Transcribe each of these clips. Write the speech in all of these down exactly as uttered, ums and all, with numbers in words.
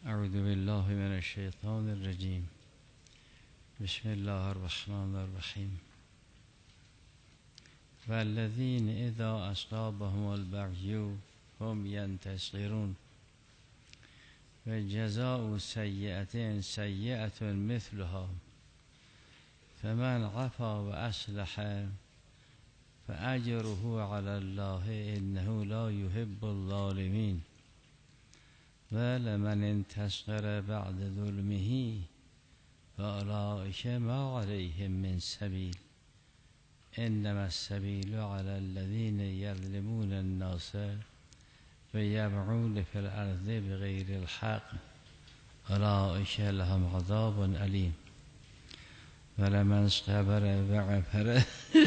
اعوذ بالله من الشیطان الرجیم. بسم الله الرحمن الرحیم. والذین اذا اصابهم البغی هم ینتصرون و جزاء سیئة سیئة مثلها فمن عفا و اصلح فاجره علی الله انه لا يحب الظالمین ولمن انتصر بعد ظلمه فاولئک ما علیهم من سبیل انما السبیل علی الذین یظلمون الناس و یبغون فی الارض بغیر الحق اولئک لهم عذاب علیم ولمن صبر و غفر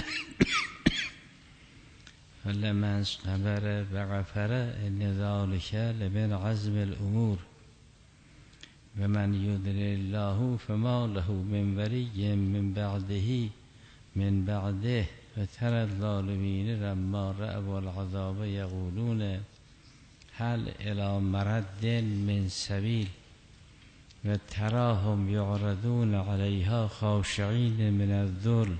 فلمن صبر و غفر ان ذلک لمن عزم الامور و من یضلل الله فما له من ولی من بعده من بعده و تری الظالمین لما رأوا العذاب یقولون هل الی مرد من سبیل و تراهم یعرضون علیها خاشعین من الذل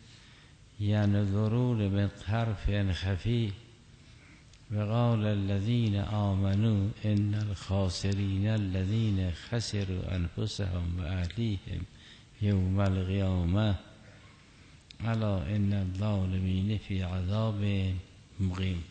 ینظرون من طرف خفی و قال الذین آمنوا ان الخاسرین الذین خسروا انفسهم و اهلیهم یوم القیامه الا ان الظالمین فی عذاب مقیم.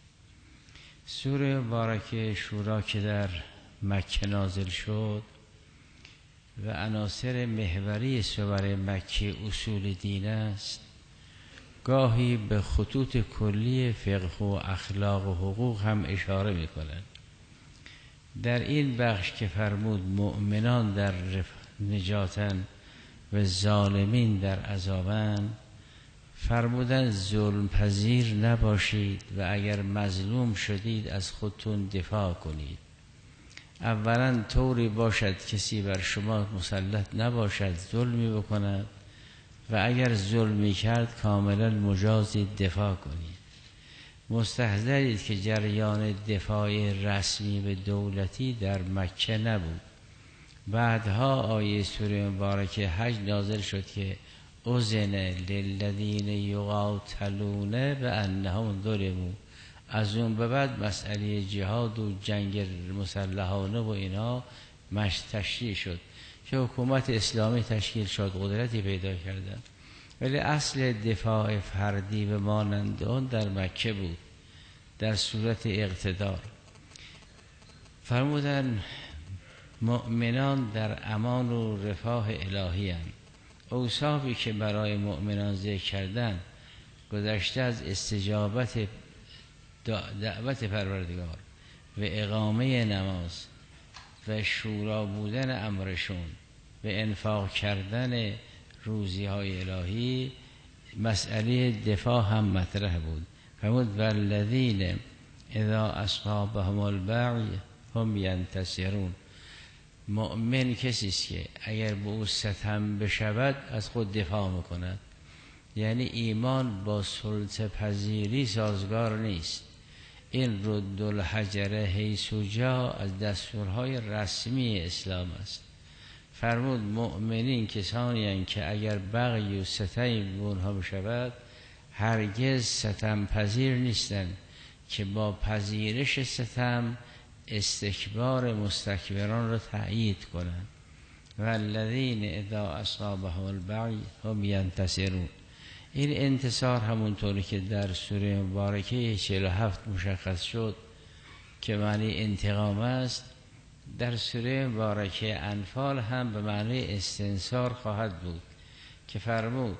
سوره مبارکه شورا که در مکه نازل شد و عناصر محوری سوره مکه اصول دین است، گاهی به خطوط کلی فقه و اخلاق و حقوق هم اشاره می کنند. در این بخش که فرمود مؤمنان در نجاتن و ظالمین در عذابن، فرمودن ظلم پذیر نباشید و اگر مظلوم شدید از خودتون دفاع کنید. اولا طوری باشد کسی بر شما مسلط نباشد ظلمی بکند و اگر ظلمی کرد کاملا مجازید دفاع کنید. مستحضرید که جریان دفاع رسمی به دولتی در مکه نبود. بعدها آیه سوره مبارکه حج نازل شد که اذن للذین یقاتلون بانهم ظلموا. از اون به بعد مسئله جهاد و جنگ مسلحانه و اینا مش تشریع شد که حکومت اسلامی تشکیل شد، قدرتی پیدا کردن، ولی اصل دفاع فردی و مانند آن در مکه بود در صورت اقتدار. فرمودن مؤمنان در امان و رفاه الهی هستند. اوصافی که برای مؤمنان ذکر کردن گذشته از استجابت دعوت پروردگار و اقامه نماز و شورا بودن امرشون و انفاق کردن روزی های الهی، مسئله دفاع هم مطرح بود. فرمود والذین اذا اصابهم البغی هم ینتصرون. مؤمن کسی است که اگر به او ستم بشود از خود دفاع میکند. یعنی ایمان با سلطه پذیری سازگار نیست. این رد الحجر حیث جا از دستورهای رسمی اسلام است. فرمود مؤمنین کسانی هستند که اگر بغی و ستمی به اونها بشود هرگز ستم پذیر نیستند که با پذیرش ستم استکبار مستکبران را تأیید کنند. والذین اذا اصابهم البغی هم ینتصرون. این انتصار همونطوری که در سوره مبارکه چهل و هفت مشخص شد که معنی انتقام است، در سوره مبارکه انفال هم به معنی استنصار خواهد بود که فرمود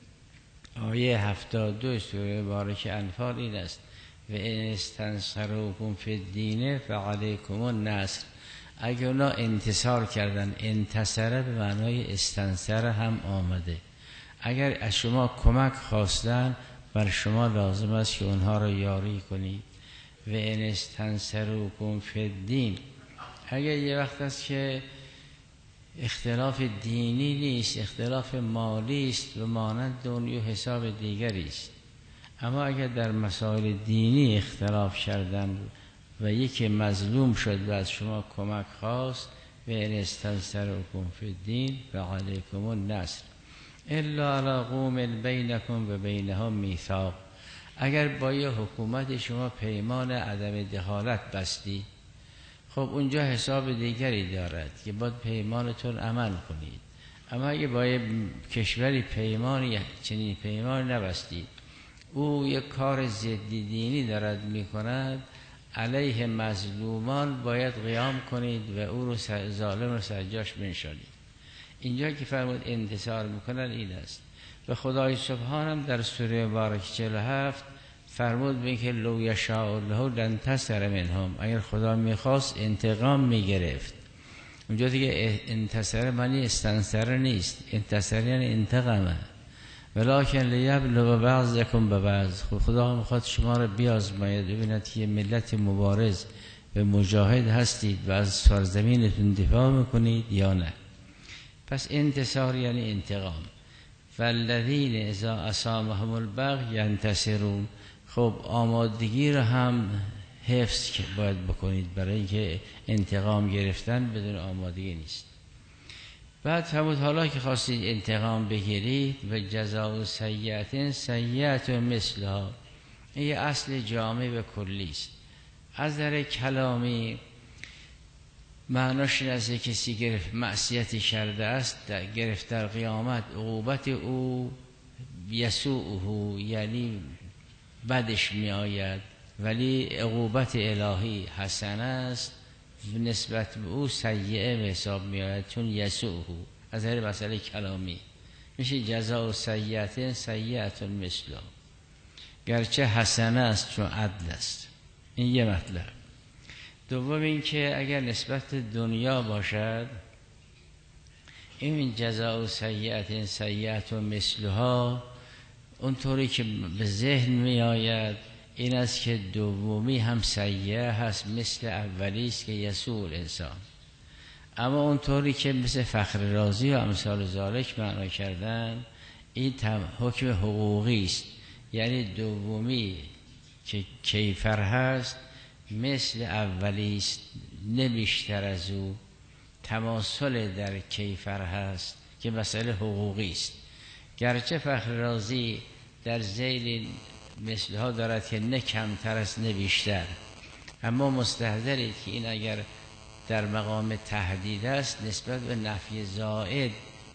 آیه هفتاد و دو سوره مبارکه انفال این است و ان استنصروکم فی الدین فعلیکم النصر. اگر اونا انتصار کردن، انتصره به معنای استنصر هم آمده. اگر از شما کمک خواستن بر شما لازم است که اونها را یاری کنید. و ان استنصروکم فی الدین، اگر یه وقت است که اختلاف دینی نیست، اختلاف مالی است و مانند دنیا حساب دیگری است، اما اگر در مسائل دینی اختلاف کردن و یکی مظلوم شد و از شما کمک خواست و ان استنصرکم فی الدین فعلیکم النصر الا علی قوم بینکم و بینهم میثاق. اگر با یه حکومت شما پیمان عدم دخالت بستی، خب اونجا حساب دیگری دارد که باید پیمانتون عمل کنید. اما اگه با یه کشوری پیمانی چنین پیمان نبستید، او یک کار ضد دینی دارد میکند، علیه مظلومان باید قیام کنید و او رو ظالم رو سرجاش بنشانید. اینجا که فرمود انتصار میکنن این است. و خدای سبحان هم در سوره مبارکه چهل و هفت فرمود به که لو یشاء الله لانتصر منهم، اگر خدا میخواست انتقام میگرفت. اونجا دیگه انتصر معنی استنصر نیست، انتصر یعنی انتقامه. ولکن لیبلو بعضکم ببعض، خدا میخواد شما رو بیازماید، ببیند که ملت مبارز و مجاهد هستید و از سرزمینتون دفاع میکنید یا نه. پس انتصار یعنی انتقام. فالذین اذا اصابهم البغی ینتصرون. خب آمادگی رو هم حفظ باید بکنید، برای اینکه انتقام گرفتن بدون آمادگی نیست. بعد فرمود حالا که خواستید انتقام بگیرید و جزاء سیئة سیئة مثلها، این یه اصل جامع و کلی است. از در کلامی معناش این است کسی گرفت معصیتی کرده است، گرفت در قیامت عقوبت او یسوءه، یعنی بدش می آید، ولی عقوبت الهی حسنه است، نسبت به او سیئه به حساب می آید چون یسوءه. از هر مسئله کلامی میشه جزاء سیئة سیئة مثلها، گرچه حسنه است چون عدل است. این یه مطلب. دوم این که اگر نسبت دنیا باشد، این جزاء سیئة سیئة مثلها اونطوری که به ذهن می آید این است که دومی هم سیئه هست، مثل اولی است که یسوء الانسان. اما اونطوری که مثل فخر رازی و امثال ذالک معنا کردن، این حکم حقوقی است، یعنی دومی که کیفر هست مثل اولی است، نه بیشتر از او. تماثل در کیفر هست که مسئله حقوقی است، گرچه فخر رازی در ذیل مثلها دارد که نه کمتر است نه بیشتر، اما مستحضرید که این اگر در مقام تهدید است نسبت به نفی زائد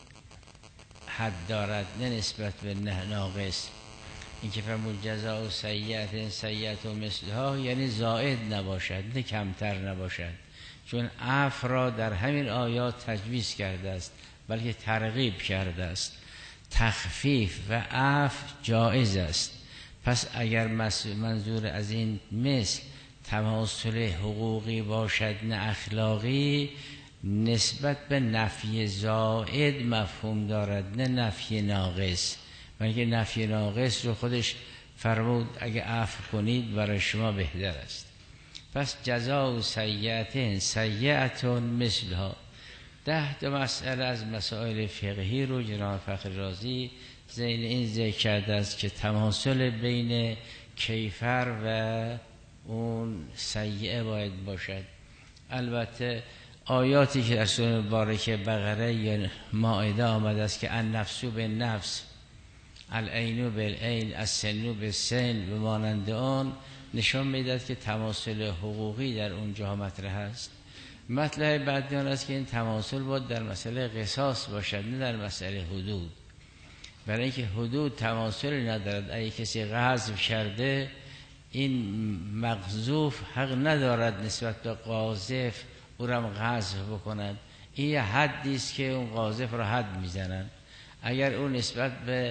حد دارد، نه نسبت به ناقص. این که فرمود جزاء سیئة سیئة مثلها یعنی زائد نباشد نه کمتر نباشد، چون عفو را در همین آیات تجویز کرده است بلکه ترغیب کرده است. تخفیف و عفو جایز است. پس اگر منظور از این مثل تماثل حقوقی باشد نه اخلاقی، نسبت به نفی زائد مفهوم دارد نه نفی ناقص، بلکه نفی ناقص رو خودش فرمود اگه عفو کنید برای شما بهتر است. پس جزاء سیئة سیئة مثلها. ده تا مسئله از مسائل فقهی رو جناب فخر رازی ذیل این ذکر کرده است که تماثل بین کیفر و اون سیئه باید باشد. البته آیاتی که در سوره مبارکه بقره یا مائده آمده است که النفس بالنفس، العین بالعین، السن بالسن و مانند آن نشان میدهد که تماثل حقوقی در اونجا مطرح است. مطلب بعدی آن است که این تماثل باید در مسئله قصاص باشد نه در مسئله حدود، برای اینکه حدود تماثل ندارد. اگه کسی قذف کرده این مقذوف حق ندارد نسبت به قاذف او را قذف بکند. این یه حدی است که اون قاذف را حد میزنن. اگر اون نسبت به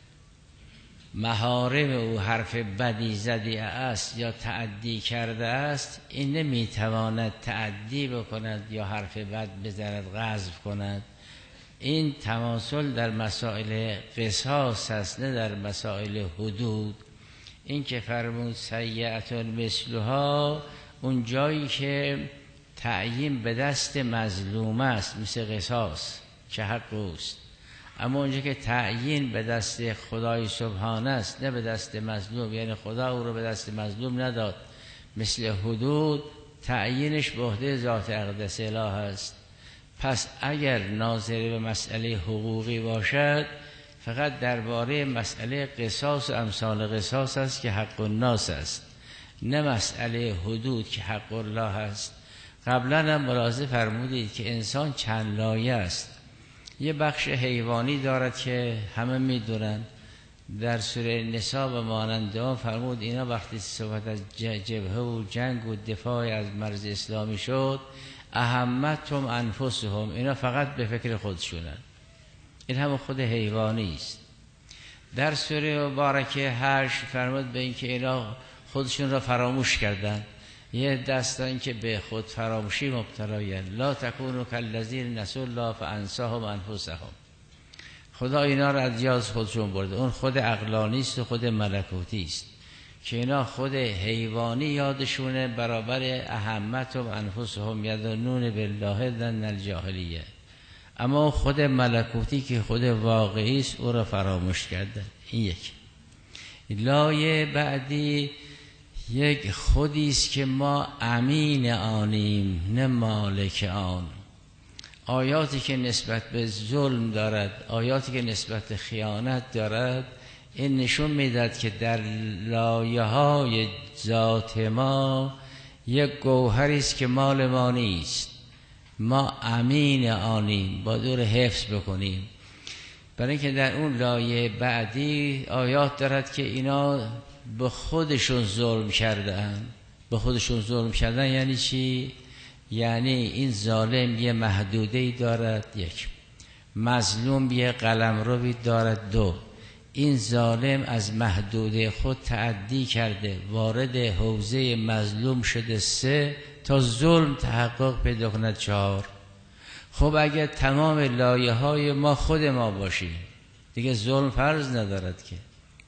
محارم او حرف بدی زدی است یا تعدی کرده است، این نمیتواند تعدی بکند یا حرف بد بزند قذف کند. این تماثل در مسائل قصاص است نه در مسائل حدود. این که فرمود سیئة مثلها، اون جایی که تعیین به دست مظلوم است مثل قصاص که حق اوست، اما اونجا که تعیین به دست خدای سبحانه است نه به دست مظلوم، یعنی خدا او رو به دست مظلوم نداد مثل حدود تعیینش به عهده ذات اقدس اله است. پس اگر ناظر به مسئله حقوقی باشد فقط درباره مسئله قصاص و امثال قصاص است که حق الناس است، نه مسئله حدود که حق الله است. قبلا هم ملاحظه فرمودید که انسان چند لایه است. یه بخش حیوانی دارد که همه میدونن، در سوره نساء و مانند آن فرمود اینا وقتی صحبت از جبهه و جنگ و دفاع از مرز اسلامی شد اهمتهم انفسهم، اینا فقط به فکر خودشونن. این هم خود حیوانی است. در سوره مبارکه هشت فرمود به این که اینا خودشون را فراموش کردن. یه دستان که به خود فراموشی مبتلایند. لا تکونوا کالذین نسوا الله فانساهم انفسهم. خدا اینا را از یاد خودشون برده. اون خود عقلانی است و خود ملکوتی است که اینا خود حیوانی یادشونه برابر اهمت و انفسهم یظنون بالله ظن الجاهلیه. اما خود ملکوتی که خود واقعی است او را فراموش کردن. این یک لایه بعدی یک خودی است که ما امین آنیم نه مالک آن. آیاتی که نسبت به ظلم دارد، آیاتی که نسبت به خیانت دارد، این نشون میداد که در لایه های ذات ما یک گوهری است که مال ما نیست. ما امین آنیم، با دور حفظ بکنیم. برای اینکه در اون لایه بعدی آیات دارد که اینا به خودشون ظلم کردن. به خودشون ظلم کردن یعنی چی؟ یعنی این ظالم یه محدوده‌ای دارد، یک مظلوم یه قلمروی دارد، دو این ظالم از محدوده خود تعدی کرده وارد حوزه مظلوم شده، سه تا ظلم تحقق پیدا کند، چهار. خب اگر تمام لایه های ما خود ما باشیم دیگه ظلم فرض ندارد که.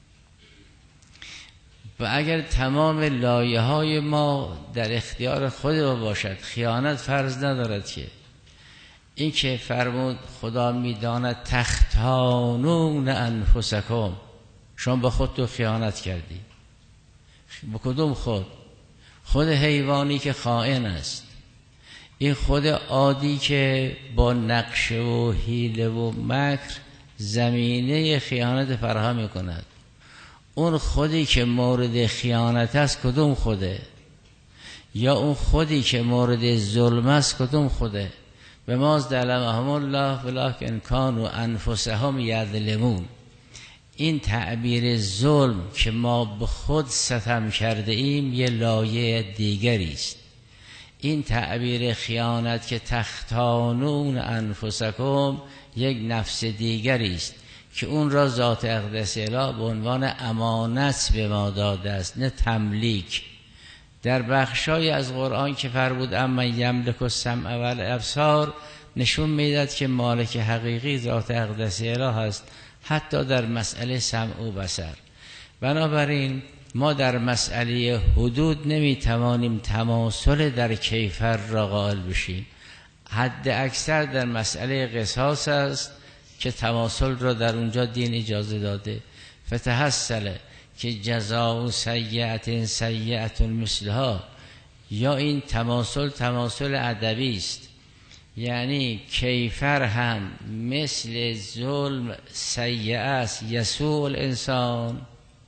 و اگر تمام لایه های ما در اختیار خود ما باشد خیانت فرض ندارد که. این که فرمود خدا میداند تختانون انفسکم، شما با خود تو خیانت کردی. با کدوم خود؟ خود حیوانی که خائن است، این خود عادی که با نقشه و حیله و مکر زمینه خیانت فراهم میکند. اون خودی که مورد خیانت است کدوم خوده؟ یا اون خودی که مورد ظلم است کدوم خوده؟ به ماز دلمهم الله ولکن کانوا انفسهم یظلمون. این تعبیر ظلم که ما به خود ستم کرده ایم یه لایه دیگری است. این تعبیر خیانت که تختانون انفسکم یک نفس دیگری است که اون را ذات اقدس اله به عنوان امانت به ما داده است، نه تملیک. در بخشای از قرآن که فرمود اما یملک السمع والابصار نشون میداد که مالک حقیقی ذات اقدس اله است، حتی در مسئله سمع و بصر. بنابراین ما در مسئله حدود نمیتوانیم تماثل در کیفر را قائل بشیم. حد اکثر در مسئله قصاص است که تماثل را در اونجا دین اجازه داده. فتحصل که جزاء سیئة سیئة مثلها، یا این تماثل تماثل ادبی است، یعنی کیفر هم مثل ظلم سیئه است، یسوء الانسان.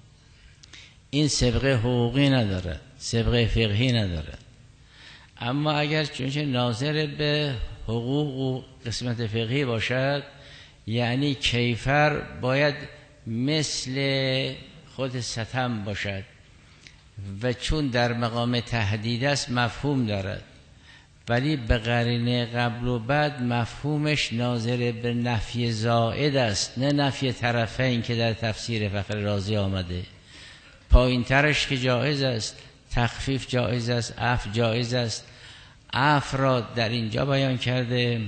این سبقه حقوقی نداره، سبقه فقهی نداره. اما اگر چونچه ناظر به حقوق و قسمت فقهی باشد، یعنی کیفر باید مثل خود ستم باشد و چون در مقام تهدید است مفهوم دارد، ولی به قرینه قبل و بعد مفهومش ناظر به نفی زائد است، نه نفی طرفین که در تفسیر فخر رازی آمده. پایین ترش که جایز است، تخفیف جایز است، عفو جایز است. عفو را در اینجا بیان کرده،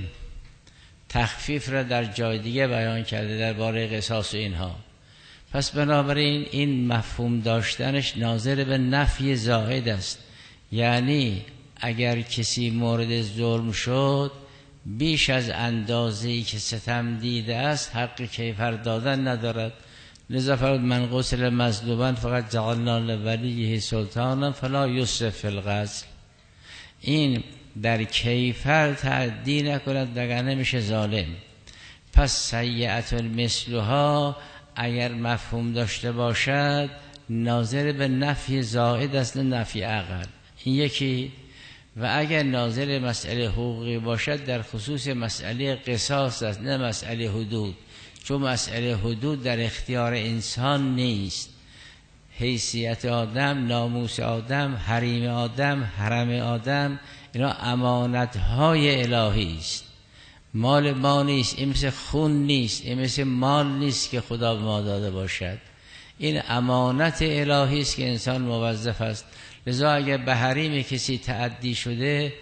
تخفیف را در جای دیگه بیان کرده درباره قصاص و اینها. پس بنابراین این مفهوم داشتنش ناظر به نفی زائد است، یعنی اگر کسی مورد ظلم شد بیش از اندازه‌ای که ستم دیده است حق کیفر دادن ندارد. لذا فرمود من قتل مظلوما فقط جعلنا لولیه سلطانا فلا یسرف فی القتل. این در کیفر تعدی نکند وگرنه میشه ظالم. پس سیئة مثلها اگر مفهوم داشته باشد ناظر به نفی زائد است نه نفی اقل، این یکی. و اگر ناظر مسئله حقوقی باشد در خصوص مسئله قصاص است نه مسئله حدود، چون مسئله حدود در اختیار انسان نیست. حیثیت آدم، ناموس آدم، حریم آدم، حرم آدم، اینا امانتهای الهی است، مال ما نیست. این مثل خون نیست، این مثل مال نیست که خدا به ما داده باشد. این امانت الهی است که انسان موظف است. لذا اگر به حریم کسی تعدی شده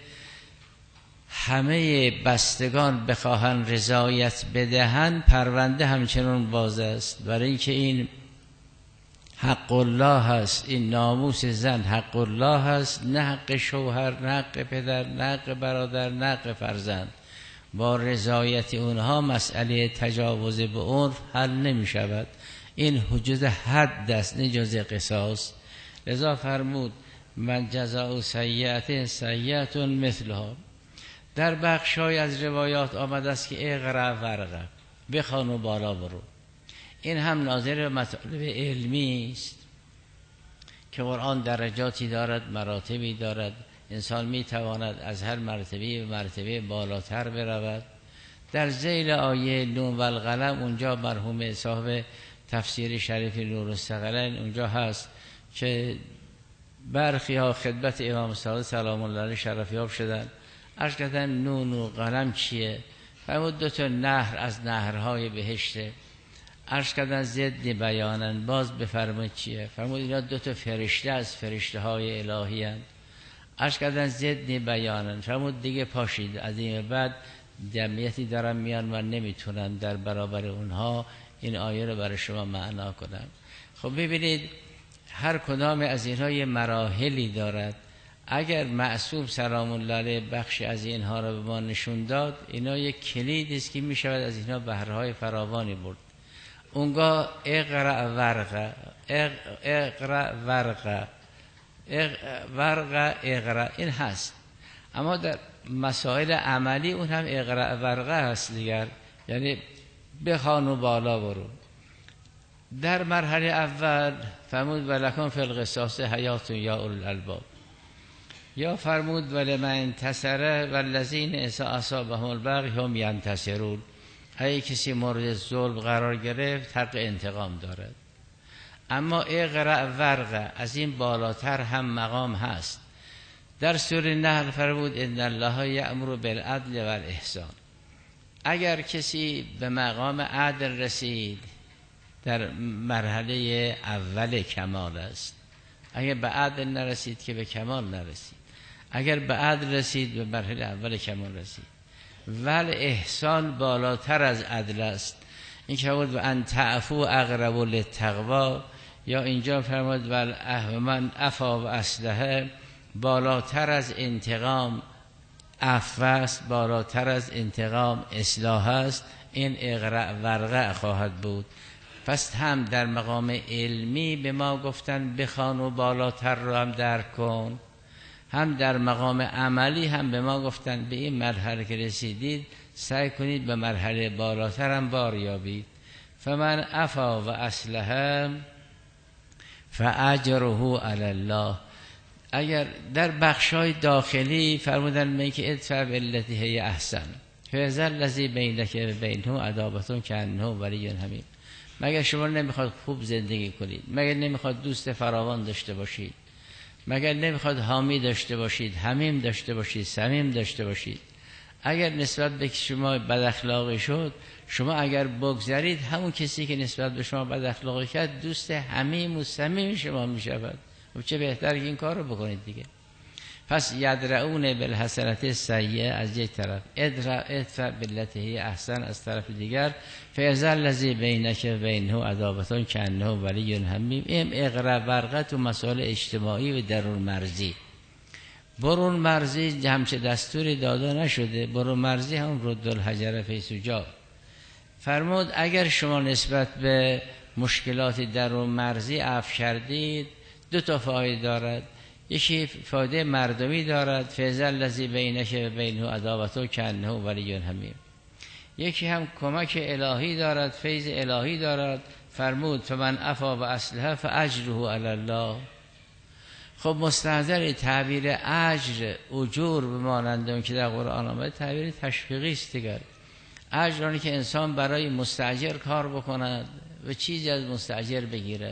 همه بستگان بخواهن رضایت بدهن پرونده همچنان باز است، برای اینکه این حق الله هست، این ناموس زن حق الله هست، نه حق شوهر، نه حق پدر، نه حق برادر، نه حق فرزند. با رضایت اونها مسئله تجاوز به عرف حل نمی شود. این حدود حد است نه جزء قصاص. لذا فرمود من جزاء سیئة سیئة مثلها. در بخشای از روایات آمده است که اقرأ ورقه، بخوان و بالا برو. این هم ناظر به مطالب علمی است که قرآن درجاتی دارد، مراتبی دارد، انسان می تواند از هر مرتبه به مرتبه بالاتر برود. در ذیل آیه نون و القلم اونجا مرحوم صاحب تفسیر شریف نورالثقلین اونجا هست که برخی ها خدمت امام صادق سلام الله علیه شرفیاب شدن، عرض کردن نون و قلم چیه؟ فرمود دو تا نهر از نهرهای بهشته. عرض کردن ضد بیانن، باز بفرمایید چیه؟ فرمود اینا دو تا فرشته از فرشته های الهی هستند. عرض کردن ضد بیانن، فرمود دیگه پاشید، از این بعد جمعیتی دارن میان و نمیتونن در برابر اونها این آیه رو برای شما معنا کنم. خب ببینید هر کدام از اینها یه مراحلی دارد. اگر معصوم سلام الله علیه بخشی از اینها رو به ما نشون داد، اینا یک کلیدی است که میشود از اینها بهرهای فراوانی برد. اونگاه اقرأ ورقه، اقرأ ورقه، ورقه اقرأ، این هست. اما در مسائل عملی اون هم اقرأ ورقه هست دیگر، یعنی بخوان و بالا برو. در مرحله اول فرمود ولکن فی القصاص حیات یا اولي الالباب، یا فرمود ولمن انتصر والذین اذا اصابهم البغی هم ینتصرون. اگه کسی مورد ظلم قرار گرفت حق انتقام دارد. اما اقرأ ورقه از این بالاتر هم مقام هست. در سوره نحل فرمود ان الله یأمر بالعدل والاحسان. اگر کسی به مقام عدل رسید در مرحله اول کمال است، اگر به عدل نرسید که به کمال نرسید. اگر به عدل رسید به مرحله اول کمال رسید. ول احسان بالاتر از عدل است. این که بود و ان تعفو اقرب للتقوا، یا اینجا فرمود ول من عفا و اصلح، بالاتر از انتقام عفو است، بالاتر از انتقام اصلاح است. این اقرأ ورقه خواهد بود. پس هم در مقام علمی به ما گفتن بخوان و بالاتر رو هم درک کن، هم در مقام عملی هم به ما گفتن به این مرحله که رسیدید سعی کنید به مرحله بالاتر هم بار یابید. فمن عفا و اصلح فاجره علی الله. اگر در بخشای داخلی فرمودن می که ادفع بالتی هی احسن فاذا الذی بینک و بینه عداوة کانه ولی حمیم. مگر شما نمیخواد خوب زندگی کنید؟ مگر نمیخواد دوست فراوان داشته باشید؟ مگر نمیخواد حامی داشته باشید، حمیم داشته باشید، صمیم داشته باشید؟ اگر نسبت به شما بد اخلاقی شد، شما اگر بگذرید همون کسی که نسبت به شما بد اخلاقی کرد دوست حمیم و صمیم شما میشود. و چه بهتر که این کار رو بکنید دیگه. پس یدرعون بالحسنة السیئة از یک طرف، ادفع بالتی هی احسن از طرف دیگر، فاذا الذی بینک و بینه عداوة کانه ولی حمیم. این اقرأ ورقه تو مسائل اجتماعی و درون مرزی. برون مرزی همچه دستوری داده نشده، برون مرزی هم رد الحجر فی سجاد. فرمود اگر شما نسبت به مشکلات درون مرزی عفو کردید دو تا فایده دارد. یکی فایده مردمی دارد، فیض الذی بینک و بینه عداوة کانه ولی حمیم. یکی هم کمک الهی دارد، فیض الهی دارد. فرمود فمن عفا و اصلح فاجره علی الله. خب مستحضر تعبیر اجر اجور بمانند اون که در قرآن آمده تعبیر تشویقی است دیگر. اجر آنی که انسان برای مستاجر کار بکند و چیزی از مستاجر بگیرد،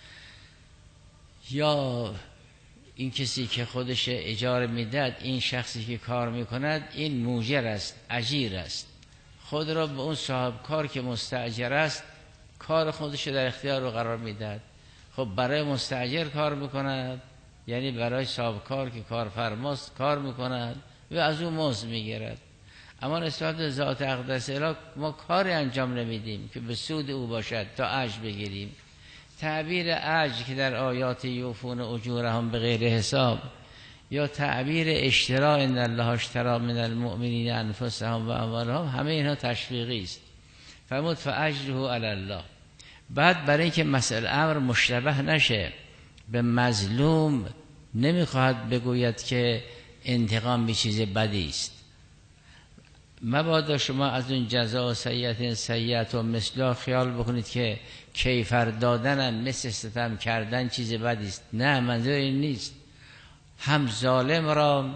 یا این کسی که خودش اجاره میدهد، این شخصی که کار میکند این موجر است، اجیر است، خود را به اون صاحب کار که مستاجر است کار خودش در اختیار رو قرار میدهد. خب برای مستاجر کار میکند، یعنی برای صاحب کار که کارفرماست کار میکند و از اون مزد میگیرد. اما نسبت به ذات اقدس اله ما کاری انجام نمیدیم که به سود او باشد تا اجر بگیریم. تعبیر اجر که در آیات یوفون اجورهم به غیر حساب، یا تعبیر اشترا ان الله اشتری من المؤمنین انفسهم و اموالهم، همه اینها تشویقی است. فرمود فاجره علی الله. بعد برای اینکه مسئله امر مشتبه نشه، به مظلوم نمیخواهد بگوید که انتقام به چیز بدی است. مبادا شما از اون جزا و سیئت سیئت و مثلا خیال بکنید که کیفر دادن مثل ستم کردن چیز بدی است. نه، منظور این نیست. هم ظالم را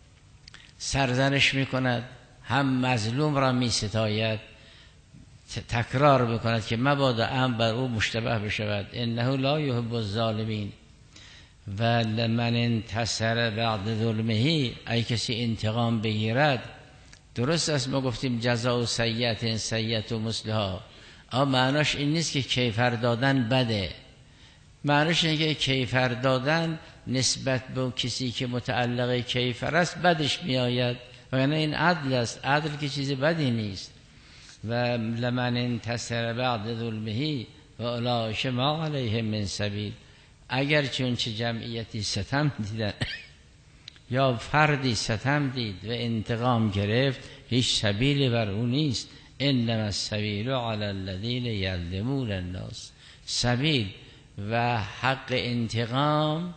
سرزنش میکند، هم مظلوم را میستاید، تکرار بکند که مبادا امر بر او مشتبه بشود. انه لا یحب الظالمین و لمن انتصر بعد ظلمه. ای کسی انتقام بگیرد، درست است ما گفتیم جزاء سیئت سیئت و مثلها، اما معناش این نیست که کیفر دادن بده. معناش اینه که کیفر دادن نسبت به کسی که متعلق کیفر است بدش میآید، وگرنه این عدل است. عدل که چیز بدی نیست. و لمن انتصر بعد ظلمه و اولئک ما علیهم من سبیل. اگر چون چه جمعیتی ستم دیدن یا فردی ستم دید و انتقام گرفت، هیچ سبیلی بر او نیست. انما السبیل علی الذین یظلمون الناس. سبیل و حق انتقام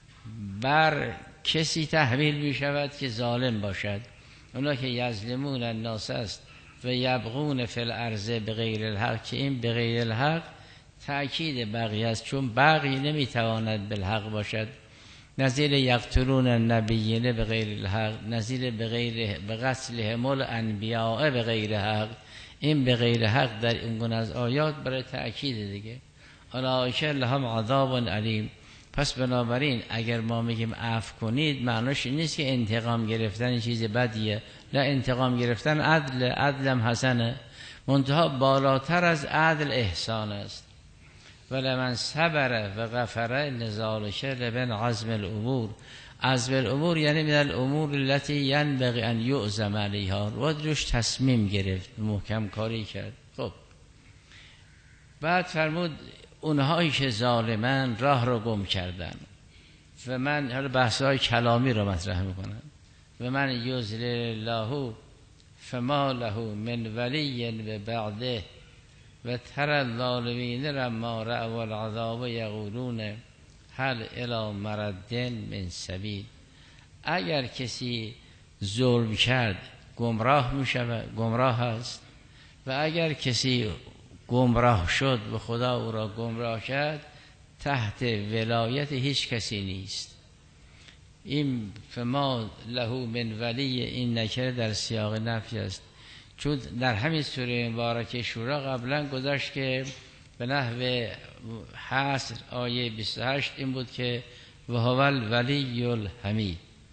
بر کسی تحمیل می شود که ظالم باشد. اونا که یظلمون الناس است و یبغون فی الارض بغیر الحق، که این بغیر الحق تأکید بغی است، چون بغی نمیتواند بالحق باشد. نظیر یقتلون النبیین بغیر الحق، نظیر بغیر بقتلهم الانبیاء بغیر حق. این بغیر حق در این گونه از آیات برای تأکید دیگه. اولئک لهم عذاب علیم. پس بنابراین اگر ما میگیم عفو کنید، معناش این نیست که انتقام گرفتن چیز بدیه. نه، انتقام گرفتن عدل، عدلم حسنه، منتها بالاتر از عدل احسان است. ولمن صبر و غفر لذلک لمن عزم الامور. عزم الامور یعنی من الامور التي ينبغي ان يعزم علیها، رو روش تصمیم گرفت، محکم کاری کرد. خب بعد فرمود اونهایی که ظالمن راه رو گم کردن، و من حالا بحث‌های کلامی رو مطرح میکنم. و من یضلل الله فما له من ولی و بعده و تر الظالمین لما رأوا العذاب یقولون هل الی مرد من سبیل. اگر کسی ظلم کرد گمراه میشود، گمراه است، و اگر کسی گمراه شد و خدا او را گمراه کرد، تحت ولایت هیچ کسی نیست. این فما له من ولی، این نکره در سیاق نفی است، چون در همین سوره مبارکه شورا قبلا گذاشت که به نحو حصر آیه بیست و هشت این بود که و هو الولی الحمید،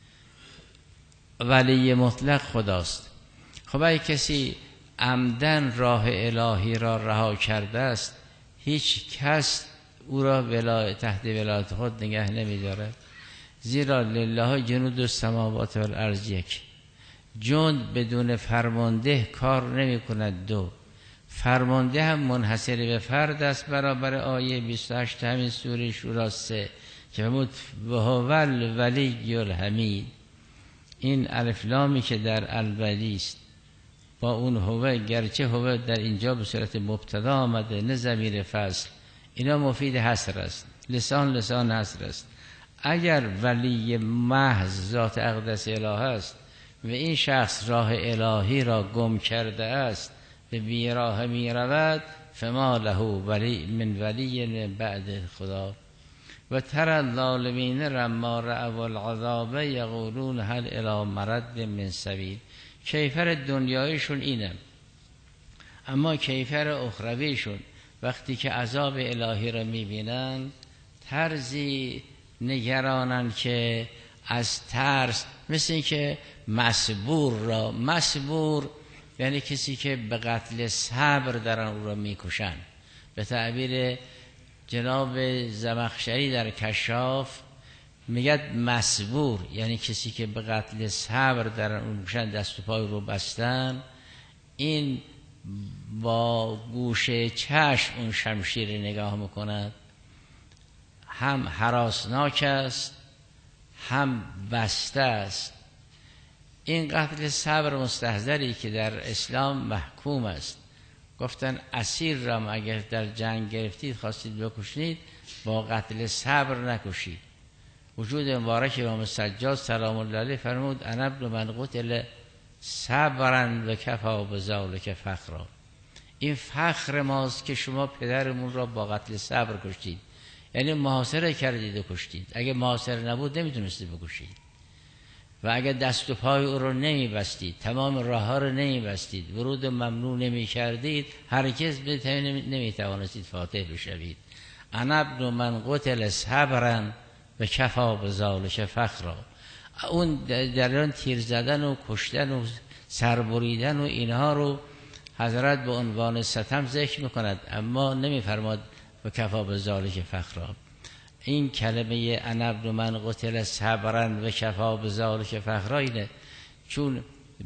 ولی مطلق خداست. خب اگه کسی عمدن راه الهی را رها کرده است، هیچ کس او را ولایت تحت ولایت خود نگه نمی دارد. زیرا لله جنود السماوات والارض یک. جند بدون فرمانده کار نمی کند. دو، فرمانده هم منحصر به فرد است، برابر آیه بیست و هشت همین سوره شورا سه که فرمود و هو الولی الحمید. این الف لامی که در الولی است با اون هوه، گرچه هوه در اینجا به صورت مبتدا آمده نه ضمیر فصل، اینا مفید حصر است. لسان لسان حصر است. اگر ولی محض ذات اقدس اله است و این شخص راه الهی را گم کرده است به بیراه می رود، فما له ولی من ولی بعد خدا. و تر الظالمین لما رأوا العذاب یقولون هل الی مرد من سبیل. کیفر دنیایشون اینه، اما کیفر اخرویشون وقتی که عذاب الهی را میبینن طرزی نگرانن که از ترس، مثل این که مسبور را، مسبور یعنی کسی که به قتل صبر در اون را میکشن. به تعبیر جناب زمخشری در کشاف میگه مسبور یعنی کسی که به قتل صبر در اون میکشن، دست و پای رو بستن. این با گوشه چشم اون شمشیر نگاه میکند، هم هراسناک است هم بسته است. این قتل صبر مستحضری که در اسلام محکوم است. گفتن اسیر را اگر در جنگ گرفتید خواستید بکشید، با قتل صبر نکشید. وجود مبارک امام سجاد سلام الله علیه فرمود انا ابن من قتل صبرا و کفا بذلک فخرا. این فخر ماست که شما پدرمون را با قتل صبر کشتید، یعنی محاصره کردید و کشتید. اگه محاصره نبود نمیتونستید بکشید، و اگه دست و پای او رو نمیبستید، تمام راه ها رو نمیبستید، ورود ممنوع نمی کردید، هرگز نمیتوانستید فاتح بشوید. انا ابن من قتل صبرا و کفا بذلک فخرا. اون در اون تیر زدن و کشتن و سربریدن و اینها رو حضرت به عنوان ستم ذکر میکند، اما نمیفرماد و کفا بذلک فخرا. این کلمه انا ابن من قتل صبرا و کفا بذلک فخرا اینه، چون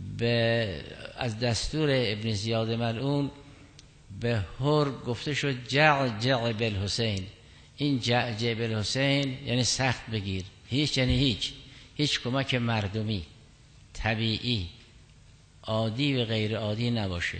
به از دستور ابن زیاد ملعون به هر گفته شد جع جع بالحسین. این جع جع بالحسین یعنی سخت بگیر، هیچ یعنی هیچ هیچ کمک مردمی طبیعی عادی و غیر عادی نباشه،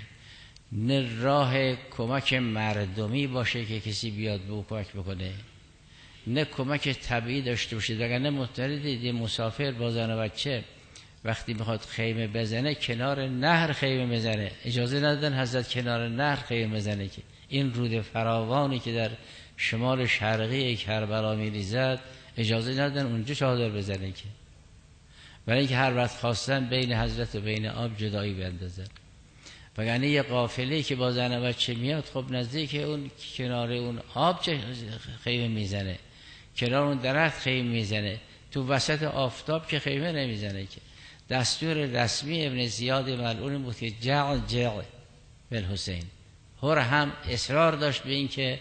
نه راه کمک مردمی باشه که کسی بیاد به او کمک بکنه، نه کمک طبیعی داشته باشید. اگر نه مضطرید یه مسافر با زن و بچه وقتی میخواد خیمه بزنه کنار نهر خیمه بزنه، اجازه ندادن حضرت کنار نهر خیمه بزنه که این رود فراوانی که در شمال شرقی کربلا میریزد اجازه ندادن اونجا چادر بزنه که، برای اینکه هر وقت خواستن بین حضرت و بین آب جدایی بندازن. وگرنه یه قافله که با زن و بچه میاد، خب نزدیک اون کنار اون آب چه خیمه میزنه، کنار اون درخت خیمه میزنه، تو وسط آفتاب که خیمه نمیزنه که. دستور رسمی ابن زیاد ملعون بود که جع جع بالحسین. هر هم اصرار داشت به این که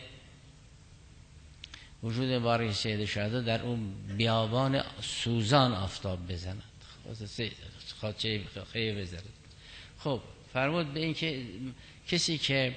وجود مبارک سید شهدا در اون بیابان سوزان آفتاب بزند، خاطر خیمه بزند. خب فرمود به این که کسی که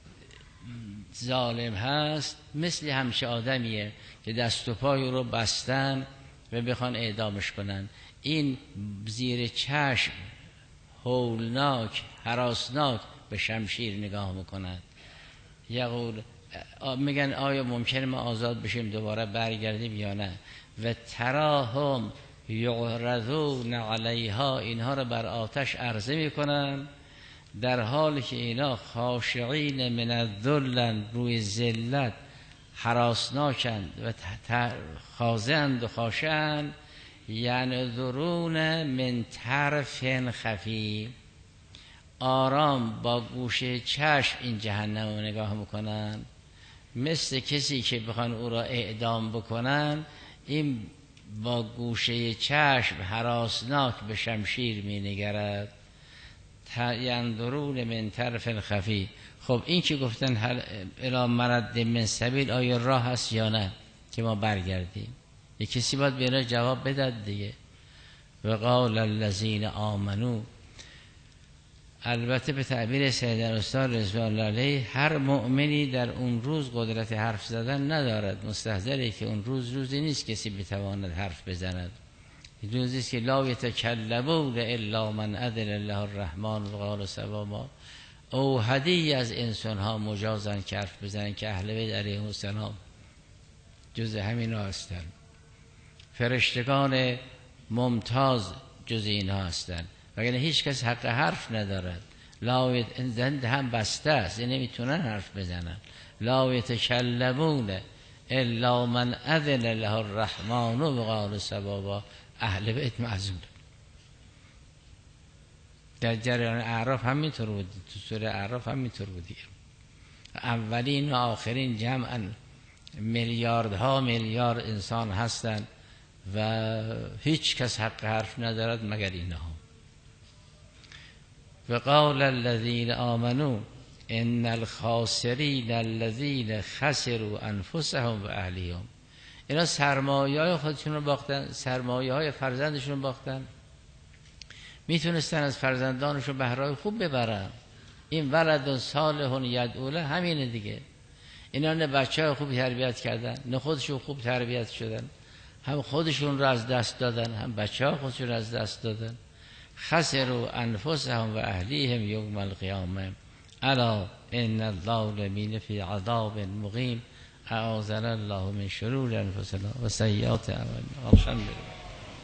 ظالم هست مثل همشه آدمیه که دست و پای رو بستن و بخوان اعدامش کنن. این زیر چشم هولناک هراسناک به شمشیر نگاه میکنند. یقول میگن آیا ممکنه ما آزاد بشیم دوباره برگردیم یا نه؟ و تراهم یعرضون علیها، اینها رو بر آتش عرضه میکنن در حالی که اینا خاشعین من الذل، روی ذلت هراسناکند و خاضعند و خاشعند. یعنی درون من طرف خفی، آرام با گوشه چشم این جهنم رو نگاه میکنن، مثل کسی که بخوان او را اعدام بکنن. این با گوشه چشم هراسناک به شمشیر می نگرد. یندرون من طرف خفی. خب این که گفتن هل الی مرد من سبیل، آیا راه هست یا نه که ما برگردیم؟ یک کسی باید به جواب بدد دیگه. و قال الذین آمنو، البته به تعبیر سید استاد رضوان الله علیه هر مؤمنی در اون روز قدرت حرف زدن ندارد. مستحضره که اون روز روزی نیست کسی بتواند حرف بزند. روزی است که لا یتکلمون الا من اذن الله الرحمن و قال صوابا. اوحدی از انسان ها مجازن که حرف بزنن که اهل بیت علیهم السلام جز همین ها هستند. فرشتگان ممتاز جز اینها هستند، وگرنه هیچ کس حق حرف ندارد. لا زند هم بسته است، این نمیتونن حرف بزنن. لا یتکلمون الا من اذن له الرحمن و قال صوابا. اهل بیت معذور. در جریان اعراف هم اینطور بود، تو سوره اعراف هم اینطور بود. اولین و آخرین جمعا میلیاردها میلیارد انسان هستند و هیچ کس حق حرف ندارد مگر اینها. و قال الذین آمنوا ان الخاسرین الذین خسروا انفسهم و اهلیهم. اینا سرمایه های خودشون رو باختن، سرمایه های فرزندشون رو باختن. میتونستن از فرزندانشون بهرهای خوب ببرن. این ولد صالح یدعو همینه دیگه. اینا نه بچه های خوب تربیت کردن، نه خودشون خوب تربیت شدن، هم خودشون رو از دست دادن، هم بچه ها خودشون رو از دست دادن. خسروا انفسهم و اهلیهم یوم القیامه الا ان الظالمین فی عذاب مقیم. اعاذنا الله من شرور انفسنا و سیئات اعمالنا.